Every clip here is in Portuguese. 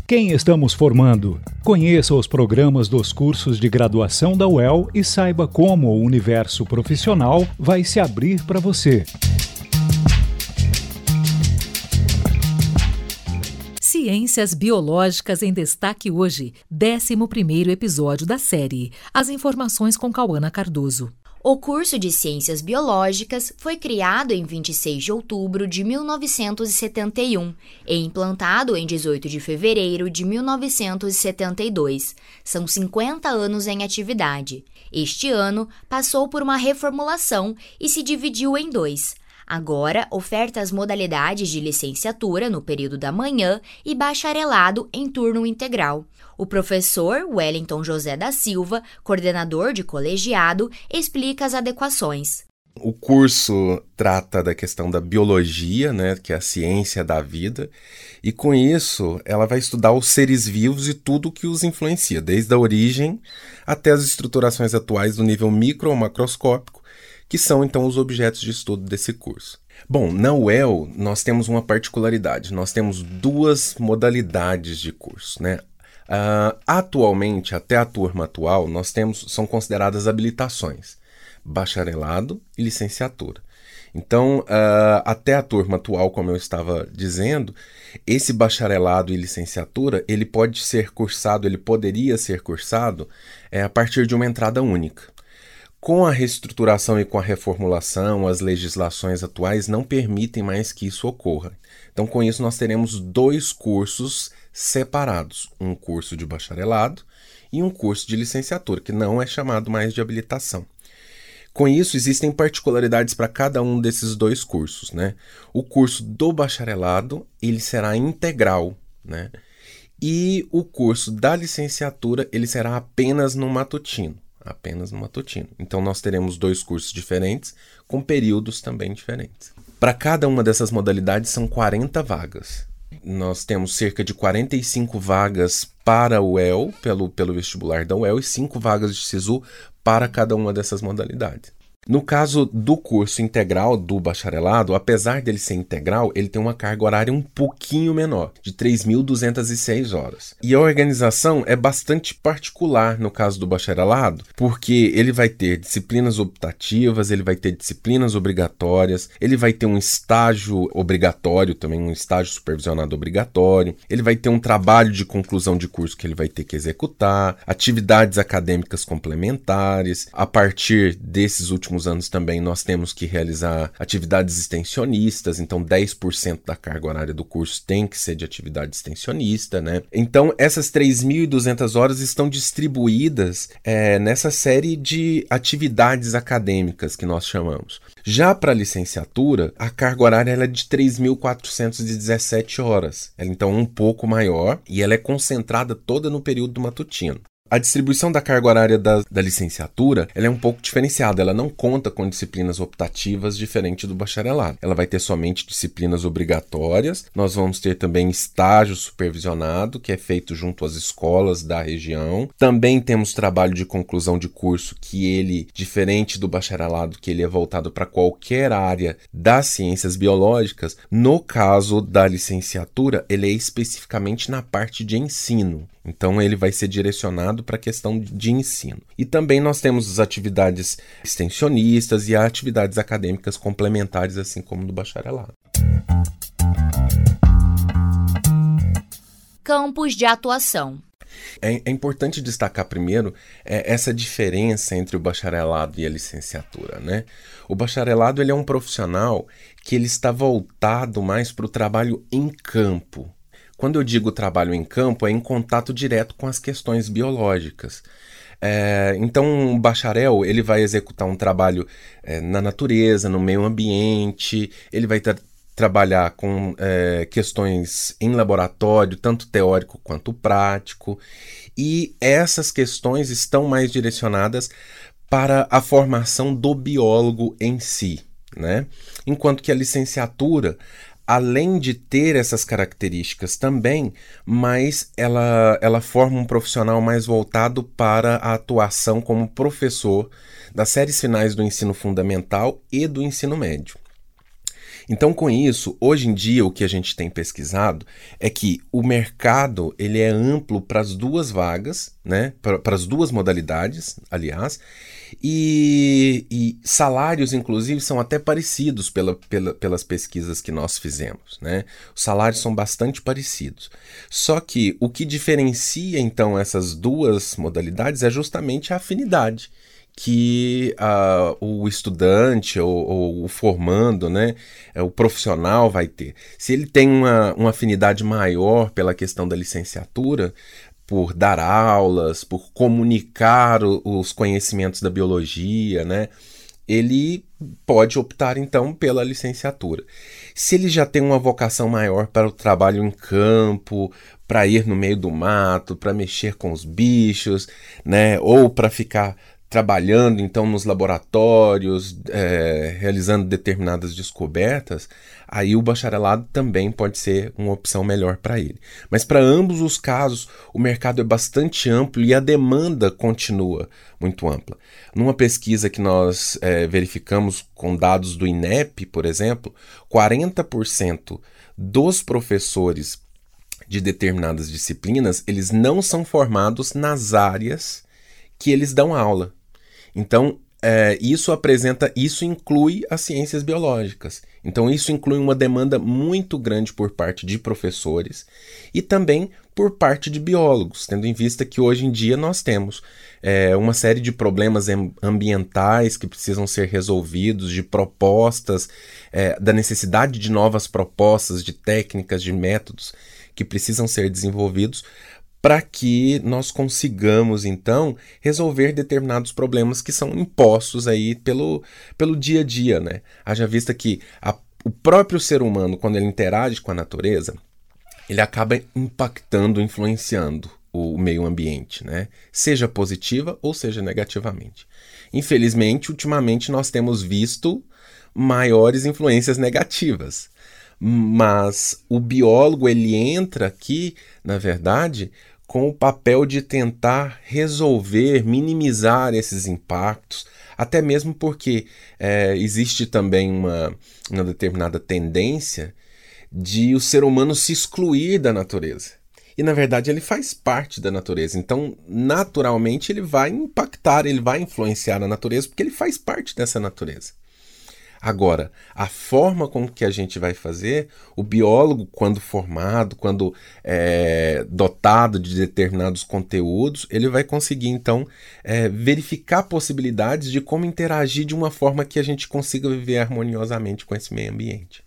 Quem estamos formando? Conheça os programas dos cursos de graduação da UEL e saiba como o universo profissional vai se abrir para você. Ciências Biológicas em Destaque hoje, 11º episódio da série. As informações com Cauana Cardoso. O curso de Ciências Biológicas foi criado em 26 de outubro de 1971 e implantado em 18 de fevereiro de 1972. São 50 anos em atividade. Este ano passou por uma reformulação e se dividiu em dois. Agora, oferta as modalidades de licenciatura no período da manhã e bacharelado em turno integral. O professor Wellington José da Silva, coordenador de colegiado, explica as adequações. O curso trata da questão da biologia, que é a ciência da vida, e com isso ela vai estudar os seres vivos e tudo o que os influencia, desde a origem até as estruturações atuais do nível micro ou macroscópico, que são, então, os objetos de estudo desse curso. Bom, na UEL, nós temos uma particularidade. Nós temos duas modalidades de curso, Atualmente, até a turma atual, são consideradas habilitações, bacharelado e licenciatura. Então, até a turma atual, como eu estava dizendo, esse bacharelado e licenciatura, ele poderia ser cursado a partir de uma entrada única. Com a reestruturação e com a reformulação, as legislações atuais não permitem mais que isso ocorra. Então, com isso, nós teremos dois cursos separados, um curso de bacharelado e um curso de licenciatura, que não é chamado mais de habilitação. Com isso, existem particularidades para cada um desses dois cursos, O curso do bacharelado, ele será integral, E o curso da licenciatura, ele será apenas no matutino. Então, nós teremos dois cursos diferentes, com períodos também diferentes. Para cada uma dessas modalidades, são 40 vagas. Nós temos cerca de 45 vagas para o UEL, pelo vestibular da UEL, e 5 vagas de SISU para cada uma dessas modalidades. No caso do curso integral do bacharelado, apesar dele ser integral, ele tem uma carga horária um pouquinho menor, de 3.206 horas. E a organização é bastante particular no caso do bacharelado, porque ele vai ter disciplinas optativas, ele vai ter disciplinas obrigatórias, ele vai ter um estágio obrigatório também, um estágio supervisionado obrigatório, ele vai ter um trabalho de conclusão de curso que ele vai ter que executar, atividades acadêmicas complementares. A partir desses últimos anos também nós temos que realizar atividades extensionistas, então 10% da carga horária do curso tem que ser de atividade extensionista, Então essas 3.200 horas estão distribuídas nessa série de atividades acadêmicas que nós chamamos. Já para a licenciatura, a carga horária é de 3.417 horas, ela então é um pouco maior e ela é concentrada toda no período do matutino. A distribuição da carga horária da licenciatura ela é um pouco diferenciada, ela não conta com disciplinas optativas diferente do bacharelado. Ela vai ter somente disciplinas obrigatórias, nós vamos ter também estágio supervisionado, que é feito junto às escolas da região. Também temos trabalho de conclusão de curso, que ele, diferente do bacharelado, que ele é voltado para qualquer área das ciências biológicas, no caso da licenciatura, ele é especificamente na parte de ensino. Então, ele vai ser direcionado para a questão de ensino. E também nós temos as atividades extensionistas e as atividades acadêmicas complementares, assim como do bacharelado. Campos de atuação. É importante destacar primeiro essa diferença entre o bacharelado e a licenciatura, O bacharelado ele é um profissional que ele está voltado mais para o trabalho em campo. Quando eu digo trabalho em campo, é em contato direto com as questões biológicas. Então, o bacharel ele vai executar um trabalho na natureza, no meio ambiente, ele vai trabalhar com questões em laboratório, tanto teórico quanto prático, e essas questões estão mais direcionadas para a formação do biólogo em si, Enquanto que a licenciatura, além de ter essas características também, mas ela forma um profissional mais voltado para a atuação como professor das séries finais do ensino fundamental e do ensino médio. Então, com isso, hoje em dia, o que a gente tem pesquisado é que o mercado ele é amplo para as duas vagas, né? Para as duas modalidades, aliás, e salários, inclusive, são até parecidos pelas pesquisas que nós fizemos, né? Os salários são bastante parecidos. Só que o que diferencia, então, essas duas modalidades é justamente a afinidade que o estudante ou o formando, né, o profissional vai ter. Se ele tem uma afinidade maior pela questão da licenciatura, por dar aulas, por comunicar os conhecimentos da biologia, né, ele pode optar então pela licenciatura. Se ele já tem uma vocação maior para o trabalho em campo, para ir no meio do mato, para mexer com os bichos, né, ou para ficar trabalhando então nos laboratórios, realizando determinadas descobertas, aí o bacharelado também pode ser uma opção melhor para ele. Mas para ambos os casos, o mercado é bastante amplo e a demanda continua muito ampla. Numa pesquisa que nós verificamos com dados do INEP, por exemplo, 40% dos professores de determinadas disciplinas, eles não são formados nas áreas que eles dão aula. Então, isso inclui as ciências biológicas. Então, isso inclui uma demanda muito grande por parte de professores e também por parte de biólogos, tendo em vista que hoje em dia nós temos uma série de problemas ambientais que precisam ser resolvidos, de propostas, da necessidade de novas propostas, de técnicas, de métodos que precisam ser desenvolvidos para que nós consigamos, então, resolver determinados problemas que são impostos aí pelo dia a dia, né? Haja vista que o próprio ser humano, quando ele interage com a natureza, ele acaba impactando, influenciando o meio ambiente, né? Seja positiva ou seja negativamente. Infelizmente, ultimamente, nós temos visto maiores influências negativas. Mas o biólogo, ele entra aqui, na verdade, com o papel de tentar resolver, minimizar esses impactos, até mesmo porque existe também uma determinada tendência de o ser humano se excluir da natureza. E, na verdade, ele faz parte da natureza. Então, naturalmente, ele vai impactar, ele vai influenciar a natureza, porque ele faz parte dessa natureza. Agora, a forma com que a gente vai fazer, o biólogo, quando formado, quando dotado de determinados conteúdos, ele vai conseguir, então, verificar possibilidades de como interagir de uma forma que a gente consiga viver harmoniosamente com esse meio ambiente.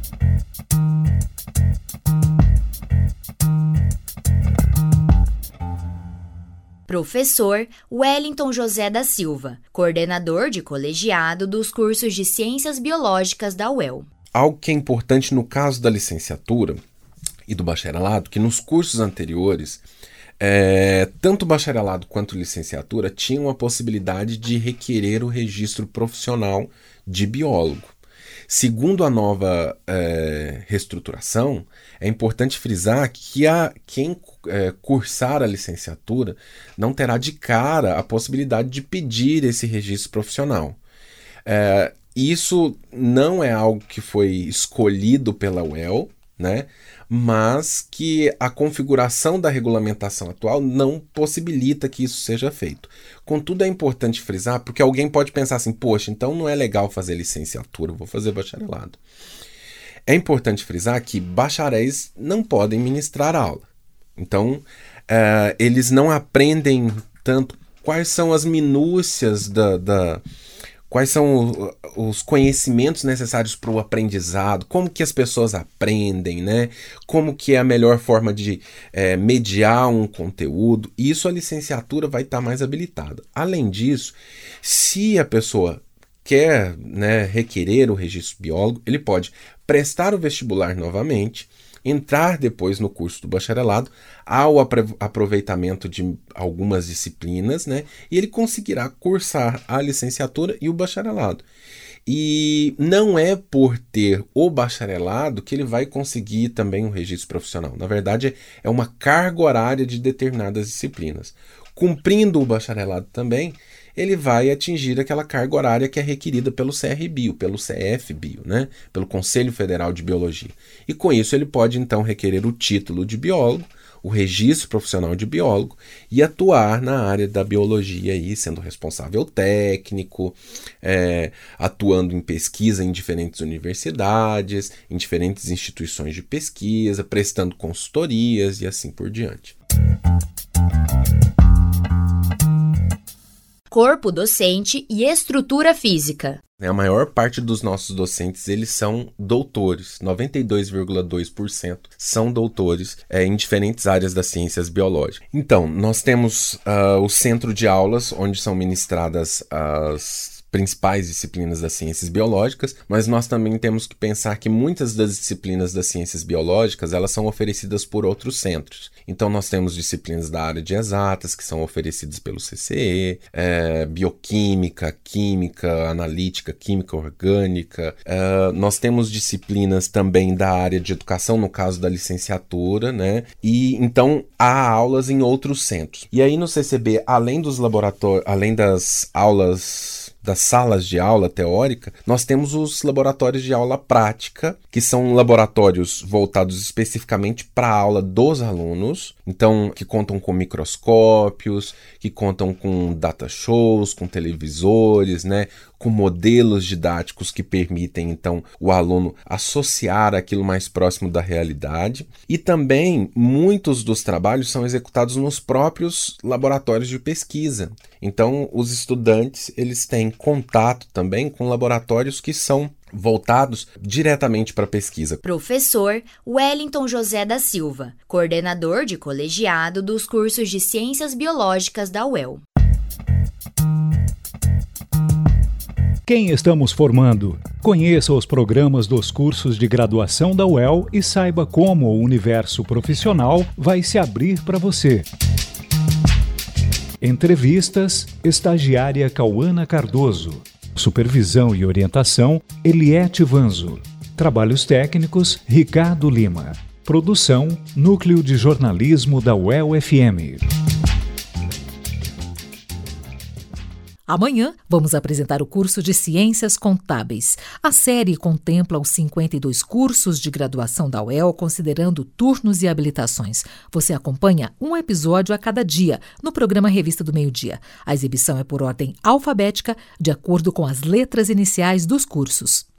Professor Wellington José da Silva, coordenador de colegiado dos cursos de Ciências Biológicas da UEL. Algo que é importante no caso da licenciatura e do bacharelado, que nos cursos anteriores, tanto o bacharelado quanto a licenciatura tinham a possibilidade de requerer o registro profissional de biólogo. Segundo a nova reestruturação, é importante frisar que quem cursar a licenciatura não terá de cara a possibilidade de pedir esse registro profissional. Isso não é algo que foi escolhido pela UEL, né? Mas que a configuração da regulamentação atual não possibilita que isso seja feito. Contudo, é importante frisar, porque alguém pode pensar assim, poxa, então não é legal fazer licenciatura, vou fazer bacharelado. É importante frisar que bacharéis não podem ministrar aula. Então, eles não aprendem tanto quais são as minúcias quais são os conhecimentos necessários para o aprendizado, como que as pessoas aprendem, né? Como que é a melhor forma de mediar um conteúdo. Isso a licenciatura vai estar mais habilitada. Além disso, se a pessoa quer, né, requerer o registro biólogo, ele pode prestar o vestibular novamente, entrar depois no curso do bacharelado, ao aproveitamento de algumas disciplinas, né? E ele conseguirá cursar a licenciatura e o bacharelado. E não é por ter o bacharelado que ele vai conseguir também um registro profissional. Na verdade, é uma carga horária de determinadas disciplinas. Cumprindo o bacharelado também, ele vai atingir aquela carga horária que é requerida pelo CRBio, pelo CFBio, né? Pelo Conselho Federal de Biologia. E com isso ele pode então requerer o título de biólogo, o registro profissional de biólogo e atuar na área da biologia, aí, sendo responsável técnico, atuando em pesquisa em diferentes universidades, em diferentes instituições de pesquisa, prestando consultorias e assim por diante. Corpo docente e estrutura física. A maior parte dos nossos docentes, eles são doutores, 92,2% são doutores em diferentes áreas das ciências biológicas. Então, nós temos o centro de aulas, onde são ministradas as principais disciplinas das ciências biológicas, mas nós também temos que pensar que muitas das disciplinas das ciências biológicas, elas são oferecidas por outros centros. Então nós temos disciplinas da área de exatas, que são oferecidas pelo CCE, bioquímica, química analítica, química orgânica. Nós temos disciplinas também da área de educação, no caso da licenciatura, né? E então há aulas em outros centros. E aí no CCB, além dos laboratórios, além das aulas, das salas de aula teórica, nós temos os laboratórios de aula prática, que são laboratórios voltados especificamente para a aula dos alunos, então que contam com microscópios, que contam com data shows, com televisores, né, com modelos didáticos que permitem então o aluno associar aquilo mais próximo da realidade. E também muitos dos trabalhos são executados nos próprios laboratórios de pesquisa. Então os estudantes, eles têm contato também com laboratórios que são voltados diretamente para a pesquisa. Professor Wellington José da Silva, coordenador de colegiado dos cursos de Ciências Biológicas da UEL. Quem estamos formando? Conheça os programas dos cursos de graduação da UEL e saiba como o universo profissional vai se abrir para você. Entrevistas, estagiária Cauana Cardoso. Supervisão e orientação, Eliette Vanzo. Trabalhos técnicos, Ricardo Lima. Produção, Núcleo de Jornalismo da UEL-FM. Amanhã, vamos apresentar o curso de Ciências Contábeis. A série contempla os 52 cursos de graduação da UEL, considerando turnos e habilitações. Você acompanha um episódio a cada dia, no programa Revista do Meio-Dia. A exibição é por ordem alfabética, de acordo com as letras iniciais dos cursos.